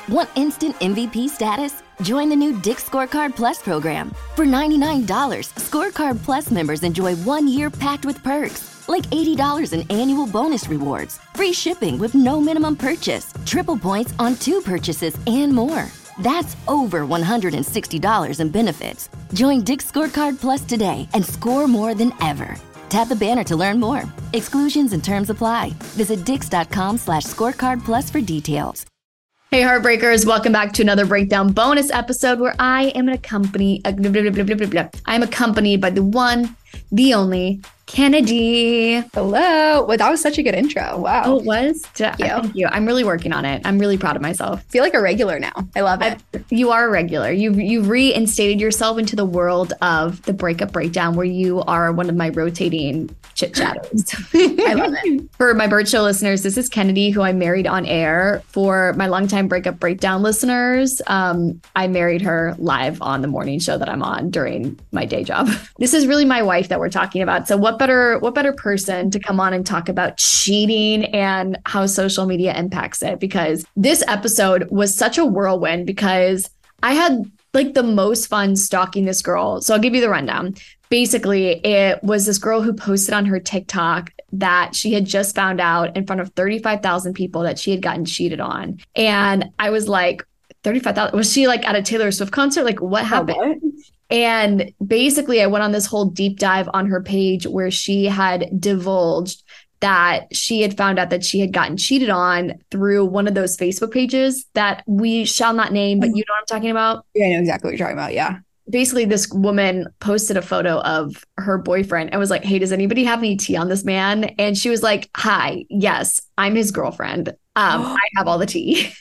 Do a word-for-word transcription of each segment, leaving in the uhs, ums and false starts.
Want instant M V P status? Join the new Dick's Scorecard Plus program. For ninety-nine dollars, Scorecard Plus members enjoy one year packed with perks, like eighty dollars in annual bonus rewards, free shipping with no minimum purchase, triple points on two purchases, and more. That's over one hundred sixty dollars in benefits. Join Dick's Scorecard Plus today and score more than ever. Tap the banner to learn more. Exclusions and terms apply. Visit dix.com slash scorecard plus for details. Hey, Heartbreakers, welcome back to another Breakdown bonus episode where I am accompanied, uh, blah, blah, blah, blah, blah, blah. I'm accompanied by the one, the only, Kennedy. Hello. Well, that was such a good intro. Wow. Oh, it was? Thank you. Thank you. I'm really working on it. I'm really proud of myself. I feel like a regular now. I love it. I, you are a regular. You've, you've reinstated yourself into the world of the Breakup Breakdown where you are one of my rotating chit chatters. I love it. For my Bird Show listeners, this is Kennedy, who I married on air. For my longtime Breakup Breakdown listeners, um, I married her live on the morning show that I'm on during my day job. This is really my wife that we're talking about. So what better, what better person to come on and talk about cheating and how social media impacts it? Because this episode was such a whirlwind because I had like the most fun stalking this girl. So I'll give you the rundown. Basically, it was this girl who posted on her TikTok that she had just found out in front of thirty-five thousand people that she had gotten cheated on. And I was like, thirty-five thousand? Was she like at a Taylor Swift concert? Like, what happened? Oh, what? And basically, I went on this whole deep dive on her page where she had divulged that she had found out that she had gotten cheated on through one of those Facebook pages that we shall not name, but you know what I'm talking about? Yeah, I know exactly what you're talking about. Yeah. Basically, this woman posted a photo of her boyfriend and was like, hey, does anybody have any tea on this man? And she was like, hi, yes, I'm his girlfriend. Um, I have all the tea.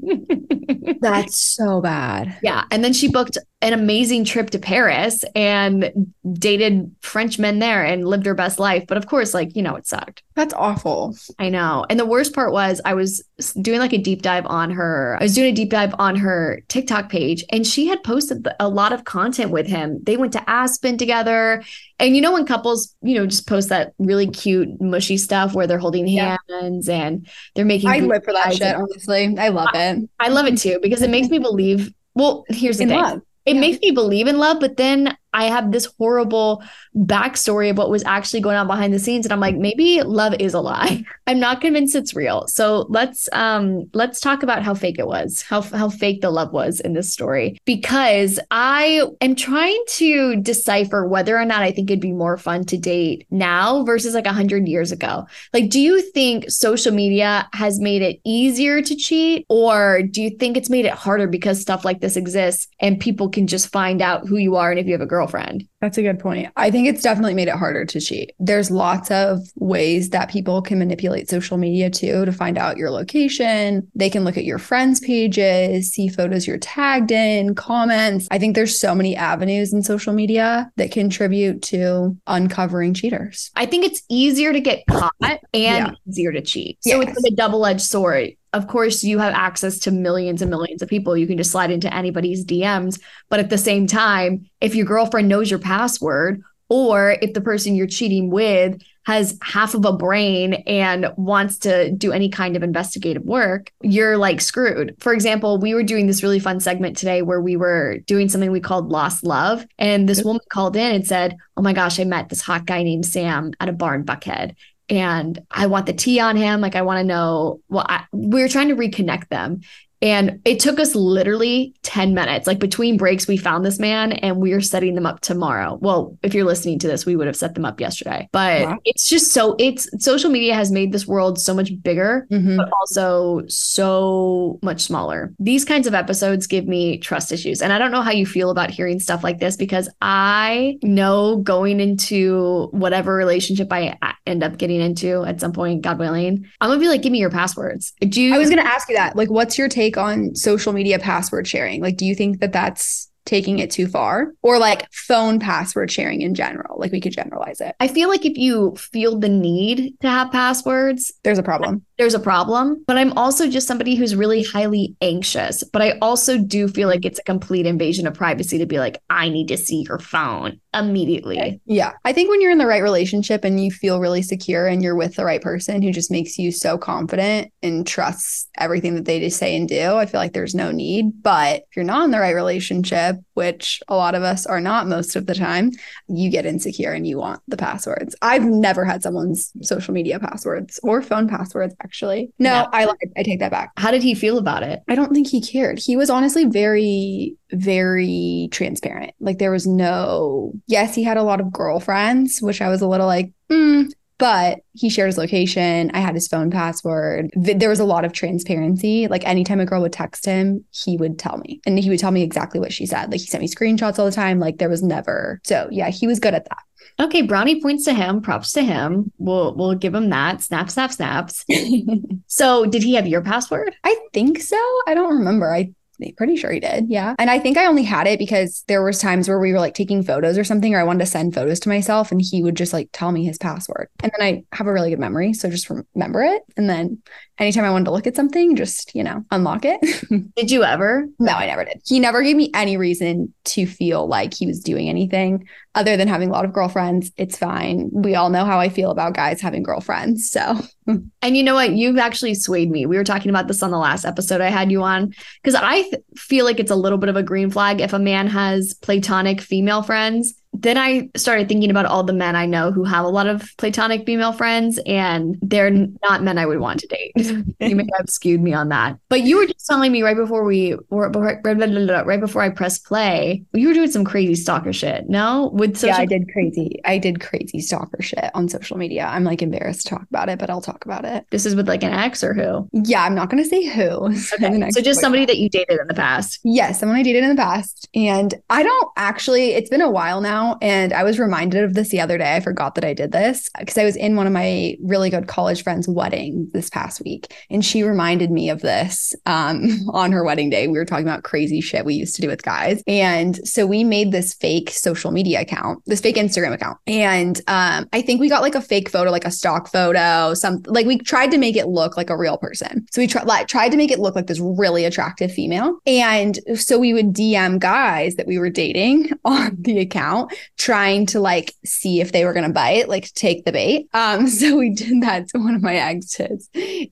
That's so bad. Yeah. And then she booked an amazing trip to Paris and dated French men there and lived her best life. But of course, like, you know, it sucked. That's awful. I know. And the worst part was I was doing like a deep dive on her. I was doing a deep dive on her TikTok page and she had posted a lot of content with him. They went to Aspen together. And you know, when couples, you know, just post that really cute, mushy stuff where they're holding yeah. hands and they're making. I live for that shit, and, honestly. I love it. I, I love it too, because it makes me believe. Well, here's the in thing. Love. It yeah. makes me believe in love, but then I have this horrible backstory of what was actually going on behind the scenes. And I'm like, maybe love is a lie. I'm not convinced it's real. So let's um, let's talk about how fake it was, how, how fake the love was in this story, because I am trying to decipher whether or not I think it'd be more fun to date now versus like a hundred years ago. Like, do you think social media has made it easier to cheat, or do you think it's made it harder because stuff like this exists and people can just find out who you are and if you have a girlfriend? That's a good point. I think it's definitely made it harder to cheat. There's lots of ways that people can manipulate social media too to find out your location. They can look at your friends' pages, see photos you're tagged in, comments. I think there's so many avenues in social media that contribute to uncovering cheaters. I think it's easier to get caught and yeah. easier to cheat. So yes. It's like a double-edged sword. Of course, you have access to millions and millions of people. You can just slide into anybody's D Ms. But at the same time, if your girlfriend knows your password, or if the person you're cheating with has half of a brain and wants to do any kind of investigative work, you're like screwed. For example, we were doing this really fun segment today where we were doing something we called Lost Love. And this woman called in and said, oh my gosh, I met this hot guy named Sam at a bar in Buckhead. And I want the tea on him. Like, I want to know, well, I, we were trying to reconnect them. And it took us literally ten minutes. Like, between breaks, we found this man and we are setting them up tomorrow. Well, if you're listening to this, we would have set them up yesterday. But wow. It's just so it's social media has made this world so much bigger, mm-hmm. but also so much smaller. These kinds of episodes give me trust issues. And I don't know how you feel about hearing stuff like this, because I know going into whatever relationship I end up getting into at some point, God willing, I'm going to be like, give me your passwords. Do you? I was going to ask you that. Like, what's your take on social media password sharing? Like, do you think that that's taking it too far, or like phone password sharing in general? Like, we could generalize it. I feel like if you feel the need to have passwords, there's a problem. There's a problem. But I'm also just somebody who's really highly anxious. But I also do feel like it's a complete invasion of privacy to be like, I need to see your phone. immediately. Yeah. I think when you're in the right relationship and you feel really secure and you're with the right person who just makes you so confident and trusts everything that they just say and do, I feel like there's no need. But if you're not in the right relationship, which a lot of us are not most of the time, you get insecure and you want the passwords. I've never had someone's social media passwords or phone passwords, actually. No, no. I lied. I take that back. How did he feel about it? I don't think he cared. He was honestly very, very transparent. Like there was no, yes, he had a lot of girlfriends, which I was a little like, hmm. But he shared his location. I had his phone password. There was a lot of transparency. Like anytime a girl would text him, he would tell me. And he would tell me exactly what she said. Like he sent me screenshots all the time. Like there was never. So yeah, he was good at that. Okay, brownie points to him. Props to him. We'll we'll give him that. Snap, snap, snaps. So did he have your password? I think so. I don't remember. I Pretty sure he did. Yeah. And I think I only had it because there was times where we were like taking photos or something, or I wanted to send photos to myself and he would just like tell me his password. And then I have a really good memory. So just remember it. And then anytime I wanted to look at something, just, you know, unlock it. Did you ever? No, I never did. He never gave me any reason to feel like he was doing anything other than having a lot of girlfriends. It's fine. We all know how I feel about guys having girlfriends. So. And you know what? You've actually swayed me. We were talking about this on the last episode I had you on, because I th- feel like it's a little bit of a green flag if a man has platonic female friends. Then I started thinking about all the men I know who have a lot of platonic female friends, and they're not men I would want to date. You may have skewed me on that. But you were just telling me right before we were right before I pressed play, you were doing some crazy stalker shit. No? With social Yeah, I did crazy. I did crazy stalker shit on social media. I'm like embarrassed to talk about it, but I'll talk about it. This is with like an ex or who? Yeah, I'm not going to say who. Okay. So just somebody that you dated in the past. Yes, someone I dated in the past. And I don't actually, it's been a while now. And I was reminded of this the other day. I forgot that I did this because I was in one of my really good college friends' wedding this past week. And she reminded me of this um, on her wedding day. We were talking about crazy shit we used to do with guys. And so we made this fake social media account, this fake Instagram account. And um, I think we got like a fake photo, like a stock photo, some like we tried to make it look like a real person. So we tr- like, tried to make it look like this really attractive female. And so we would D M guys that we were dating on the account, trying to like see if they were going to bite, like take the bait. Um, so we did that to one of my exes.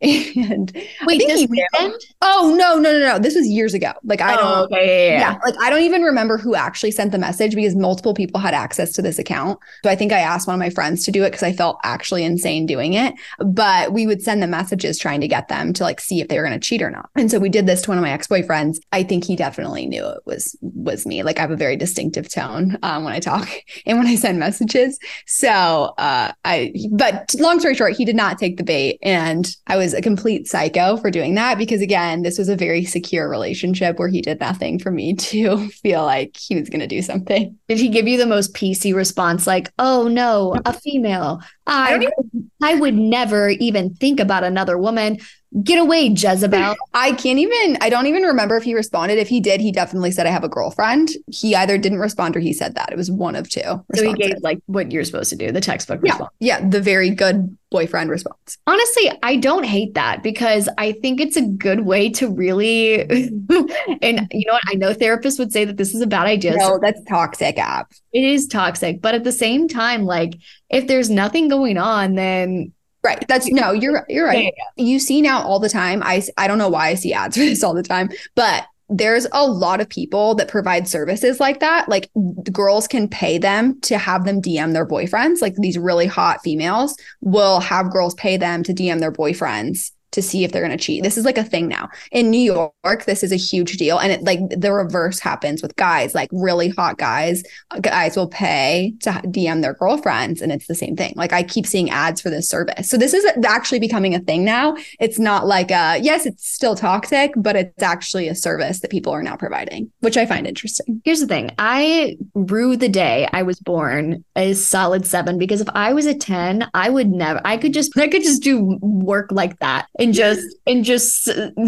And wait, this weekend? Oh, no, no, no, no. This was years ago. Like, I don't, oh, okay, yeah, yeah. yeah, like I don't even remember who actually sent the message because multiple people had access to this account. So I think I asked one of my friends to do it because I felt actually insane doing it. But we would send them messages trying to get them to like see if they were going to cheat or not. And so we did this to one of my ex-boyfriends. I think he definitely knew it was was me. Like I have a very distinctive tone um, when I talk and when I send messages. So uh, I, but long story short, he did not take the bait. And I was a complete psycho for doing that because again, this was a very secure relationship where he did nothing for me to feel like he was going to do something. Did he give you the most P C response? Like, oh no, a female. I, I, even- I would never even think about another woman. Get away, Jezebel. I can't even, I don't even remember if he responded. If he did, he definitely said, I have a girlfriend. He either didn't respond or he said that. It was one of two responses. So he gave like what you're supposed to do, the textbook yeah. response. Yeah, the very good boyfriend response. Honestly, I don't hate that because I think it's a good way to really, and you know what? I know therapists would say that this is a bad idea. No, that's toxic app. It is toxic. But at the same time, like if there's nothing going on, then right. That's no, you're you're right. Yeah, yeah. You see now all the time. I I don't know why I see ads for this all the time, but there's a lot of people that provide services like that. Like girls can pay them to have them D M their boyfriends. Like these really hot females will have girls pay them to D M their boyfriends to see if they're going to cheat. This is like a thing now. In New York, this is a huge deal. And it like the reverse happens with guys, like really hot guys. Guys will pay to D M their girlfriends and it's the same thing. Like I keep seeing ads for this service. So this is actually becoming a thing now. It's not like a, yes, it's still toxic, but it's actually a service that people are now providing, which I find interesting. Here's the thing. I rue the day I was born a solid seven because if I was a ten, I would never, I could just, I could just do work like that. And just and just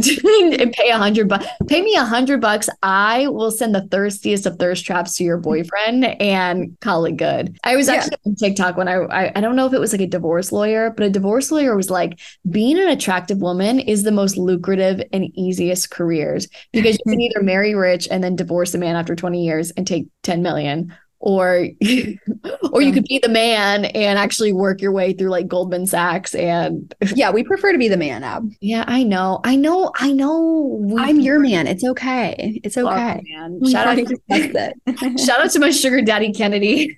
and pay a hundred bucks. Pay me a hundred bucks. I will send the thirstiest of thirst traps to your boyfriend and call it good. I was actually yeah. on TikTok when I, I I don't know if it was like a divorce lawyer, but a divorce lawyer was like, being an attractive woman is the most lucrative and easiest careers because you can either marry rich and then divorce a man after twenty years and take ten million. or or you could be the man and actually work your way through like Goldman Sachs. And yeah, we prefer to be the man, Ab. Yeah, I know. I know. I know. We, I'm your man. It's okay. It's okay. Oh, man. We Shout out, to, shout out to my sugar daddy, Kennedy.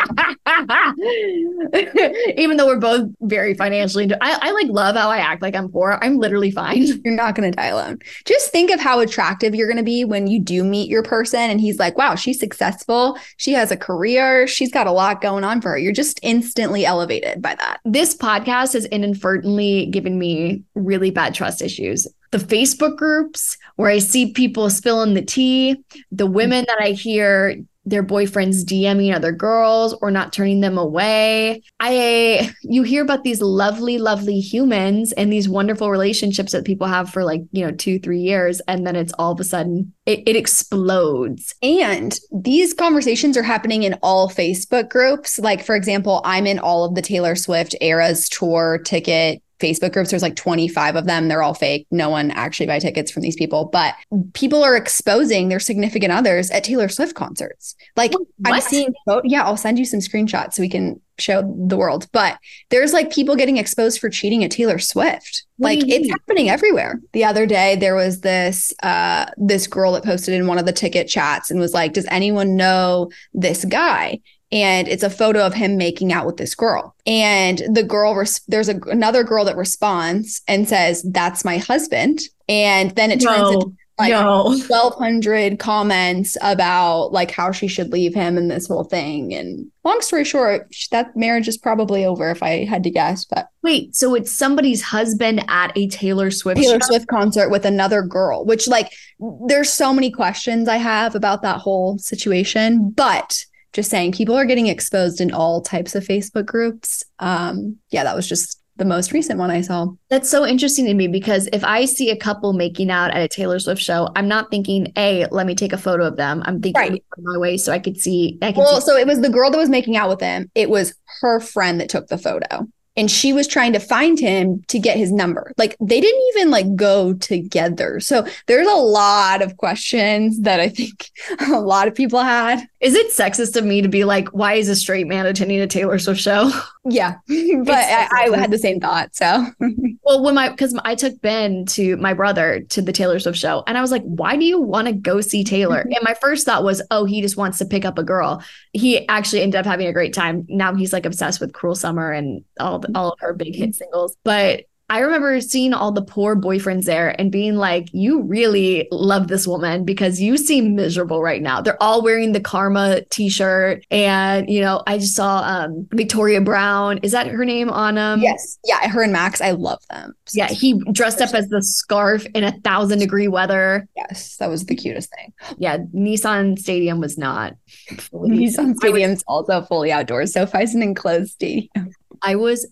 Even though we're both very financially, I, I like love how I act like I'm poor. I'm literally fine. You're not going to die alone. Just think of how attractive you're going to be when you do meet your person and he's like, wow, she's successful. She has a career. She's got a lot going on for her. You're just instantly elevated by that. This podcast has inadvertently given me really bad trust issues. The Facebook groups where I see people spilling the tea, the women that I hear their boyfriends DMing other girls or not turning them away. I, you hear about these lovely, lovely humans and these wonderful relationships that people have for like, you know, two, three years. And then it's all of a sudden it, it explodes. And these conversations are happening in all Facebook groups. Like, for example, I'm in all of the Taylor Swift Eras tour ticket Facebook groups. There's like twenty-five of them. They're all fake. No one actually buy tickets from these people, but people are exposing their significant others at Taylor Swift concerts. Like what? I'm seeing, yeah, I'll send you some screenshots so we can show the world, but there's like people getting exposed for cheating at Taylor Swift. What like it's happening everywhere. The other day, there was this, uh, this girl that posted in one of the ticket chats and was like, does anyone know this guy? And it's a photo of him making out with this girl. And the girl, res- there's a, another girl that responds and says, that's my husband. And then it turns no, into like no. twelve hundred comments about like how she should leave him and this whole thing. And long story short, that marriage is probably over if I had to guess. But wait, so it's somebody's husband at a Taylor Swift Taylor show? Swift concert with another girl, which like there's so many questions I have about that whole situation. But just saying, people are getting exposed in all types of Facebook groups. Um, yeah, that was just the most recent one I saw. That's so interesting to me because if I see a couple making out at a Taylor Swift show, I'm not thinking, hey, let me take a photo of them. I'm thinking right. my way so I could see. I could well, see. So it was the girl that was making out with him. It was her friend that took the photo. And she was trying to find him to get his number. Like they didn't even like go together. So there's a lot of questions that I think a lot of people had. Is it sexist of me to be like, why is a straight man attending a Taylor Swift show? Yeah, but I, I had the same thought. So, well, when my because I took Ben to my brother to the Taylor Swift show, and I was like, why do you want to go see Taylor? And my first thought was, oh, he just wants to pick up a girl. He actually ended up having a great time. Now he's like obsessed with Cruel Summer and all the, all of her big hit singles. But I remember seeing all the poor boyfriends there and being like, you really love this woman because you seem miserable right now. They're all wearing the Karma t-shirt. And, you know, I just saw um, Victoria Brown. Is that her name on um? Yes. Yeah. Her and Max. I love them. Yeah. He dressed up as the scarf in a thousand degree weather. Yes. That was the cutest thing. Yeah. Nissan Stadium was not. Nissan Stadium's was, also fully outdoors. So SoFi's an enclosed stadium. I was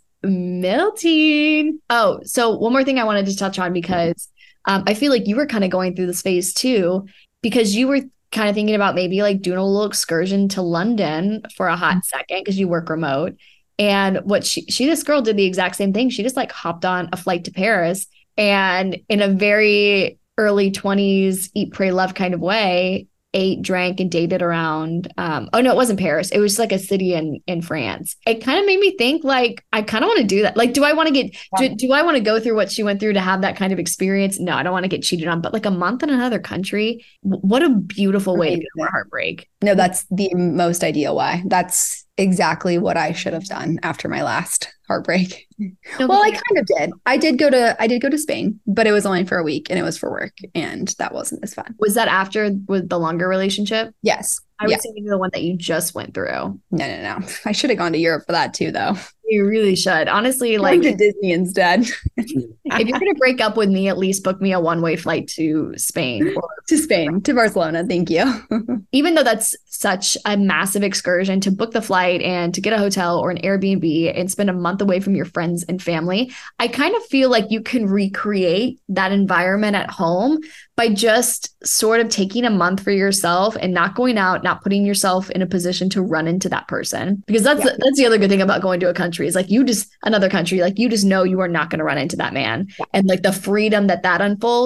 melting. Oh, so one more thing I wanted to touch on because um, I feel like you were kind of going through this phase too, because you were kind of thinking about maybe like doing a little excursion to London for a hot second because you work remote. And what she, she, this girl did the exact same thing. She just like hopped on a flight to Paris and in a very early twenties, eat, pray, love kind of way, ate, drank, and dated around. Um, oh no, it wasn't Paris. It was like a city in in France. It kind of made me think like, I kind of want to do that. Like, do I want to get, do, do I want to go through what she went through to have that kind of experience? No, I don't want to get cheated on, but like a month in another country, what a beautiful way to get more heartbreak. No, that's the most ideal way. That's exactly what I should have done after my last heartbreak. No, well, I kind of did. I did go to I did go to Spain, but it was only for a week and it was for work and that wasn't as fun. Was that after with the longer relationship? Yes. I was yeah. thinking of the one that you just went through. No, no, no. I should have gone to Europe for that too, though. You really should. Honestly, like to Disney instead. If you're going to break up with me, at least book me a one-way flight to Spain. Or to Spain, to Barcelona. Thank you. Even though that's such a massive excursion to book the flight and to get a hotel or an Airbnb and spend a month away from your friends and family, I kind of feel like you can recreate that environment at home by just sort of taking a month for yourself and not going out, not putting yourself in a position to run into that person. Because that's yeah. that's the other good thing about going to a country is like you just another country, like you just know you are not going to run into that man. Yeah. And like the freedom that that unfolds.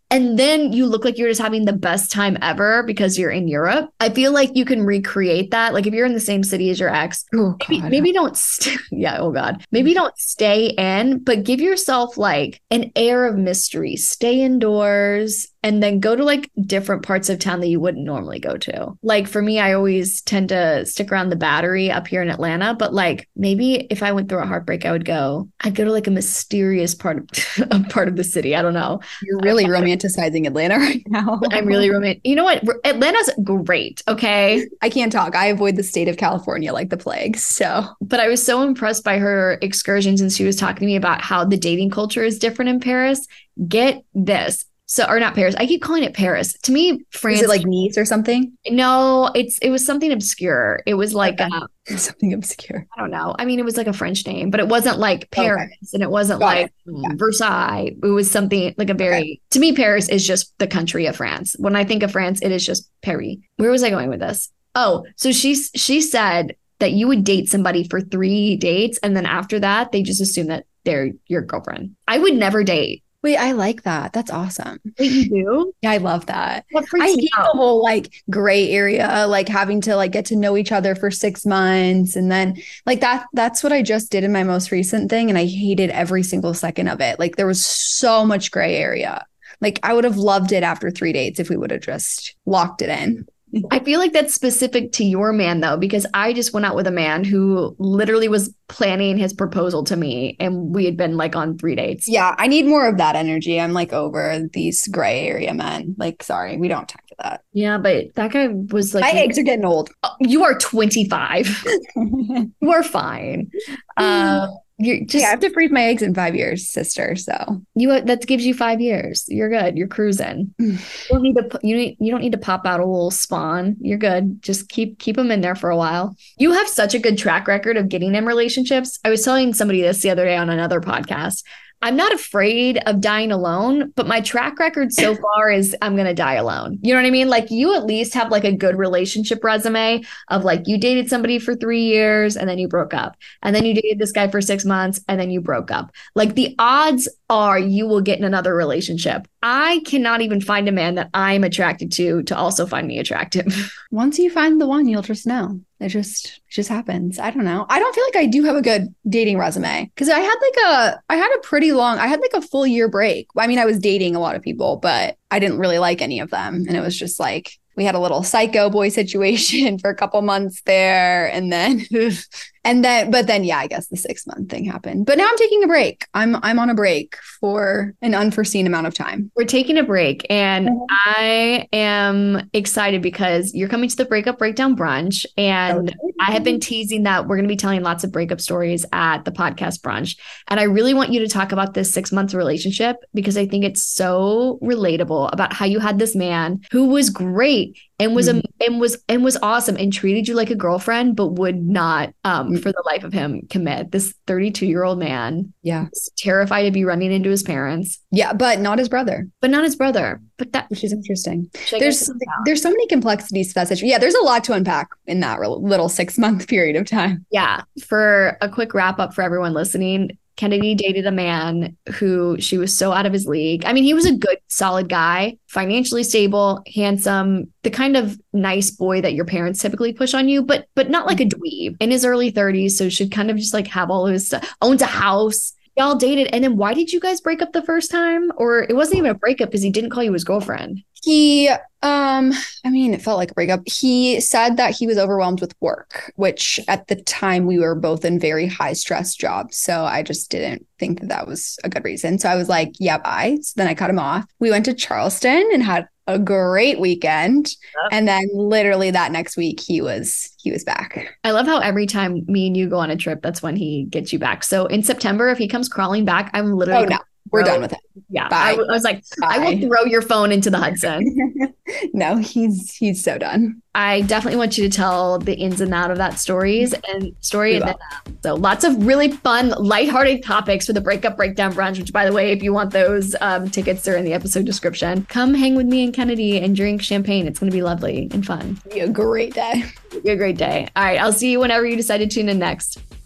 and then you look like you're just having the best time ever because you're in Europe. I feel like you can recreate that. Like if you're in the same city as your ex, Oh, maybe, God. maybe don't, st- yeah, oh God, maybe don't stay in, but give yourself like an air of mystery. Stay indoors and then go to like different parts of town that you wouldn't normally go to. Like for me, I always tend to stick around the Battery up here in Atlanta, but like maybe if I went through a heartbreak, I would go, I'd go to like a mysterious part of a part of the city. I don't know. You're really romanticizing Atlanta right now. I'm really romantic. You know what? Atlanta's great. Okay. I can't talk. I avoid the state of California like the plague. So, but I was so impressed by her excursions and she was talking to me about how the dating culture is different in Paris. Get this. So, or not Paris. I keep calling it Paris. To me, France. Is it like Nice or something? No, it's it was something obscure. It was like Okay. uh, Something obscure. I don't know. I mean, it was like a French name, but it wasn't like Paris, Okay. and it wasn't Got like it. Yeah. Versailles. It was something like a very. Okay. To me, Paris is just the country of France. When I think of France, it is just Paris. Where was I going with this? Oh, so she she said that you would date somebody for three dates, and then after that, they just assume that they're your girlfriend. I would never date. Wait, I like that. That's awesome. Wait, you do? Yeah, I love that. What freaks I me hate out? the whole like gray area, like having to like get to know each other for six months. And then like that, that's what I just did in my most recent thing. And I hated every single second of it. Like there was so much gray area. Like I would have loved it after three dates if we would have just locked it in. I feel like that's specific to your man, though, because I just went out with a man who literally was planning his proposal to me and we had been like on three dates. Yeah, I need more of that energy. I'm like over these gray area men. Like, sorry, we don't have time for that. Yeah, but that guy was like, My eggs are getting old. you are twenty-five. You are fine. Uh, you're just, Yeah, I have to freeze my eggs in five years, sister. So you, that gives you five years. You're good. You're cruising. You don't need to, you need, you don't need to pop out a little spawn. You're good. Just keep, keep them in there for a while. You have such a good track record of getting in relationships. I was telling somebody this the other day on another podcast. I'm not afraid of dying alone, but my track record so far is I'm going to die alone. You know what I mean? Like you at least have like a good relationship resume of like you dated somebody for three years and then you broke up. And then you dated this guy for six months and then you broke up. Like the odds are you will get in another relationship. I cannot even find a man that I'm attracted to to also find me attractive. once you find the one, you'll just know. It just it just happens. I don't know. I don't feel like I do have a good dating resume because I had like a I had a pretty long I had like a full year break. I mean, I was dating a lot of people, but I didn't really like any of them. And it was just like we had a little psycho boy situation for a couple months there. And then and then but then yeah, I guess the six month thing happened. But now I'm taking a break. I'm I'm on a break for an unforeseen amount of time. We're taking a break and mm-hmm. I am excited because you're coming to the Breakup Breakdown brunch. And okay. I have been teasing that we're going to be telling lots of breakup stories at the podcast brunch. And I really want you to talk about this six month relationship because I think it's so relatable about how you had this man who was great and was mm-hmm. a, and was and was awesome and treated you like a girlfriend, but would not um, mm-hmm. for the life of him commit. This thirty-two year old man, yeah, was terrified to be running into his parents. Yeah, but not his brother. But not his brother. But that which is interesting. There's there's so many complexities to that situation. Yeah, there's a lot to unpack in that little six month period of time. Yeah. For a quick wrap up for everyone listening. Kennedy dated a man who she was so out of his league. I mean, he was a good, solid guy, financially stable, handsome, the kind of nice boy that your parents typically push on you, but but not like a dweeb in his early thirties. So should kind of just like have all of his stuff, owns a house. Y'all dated. And then why did you guys break up the first time? Or it wasn't even a breakup because he didn't call you his girlfriend. He, um, I mean, it felt like a breakup. He said that he was overwhelmed with work, which at the time we were both in very high stress jobs. So I just didn't think that that was a good reason. So I was like, yeah, bye. So then I cut him off. We went to Charleston and had a great weekend. Yep. And then literally that next week he was he was back. I love how every time me and you go on a trip, that's when he gets you back. So in September, if he comes crawling back, I'm literally oh no, we're done with it. Yeah. I, I was like, Bye. I will throw your phone into the Hudson. No, he's he's so done. I definitely want you to tell the ins and outs of that stories and story. And then, uh, so lots of really fun, lighthearted topics for the Breakup Breakdown brunch, which by the way, if you want those um, tickets, they're in the episode description. Come hang with me and Kennedy and drink champagne. It's going to be lovely and fun. It'll be a great day. It'll be a great day. All right. I'll see you whenever you decide to tune in next.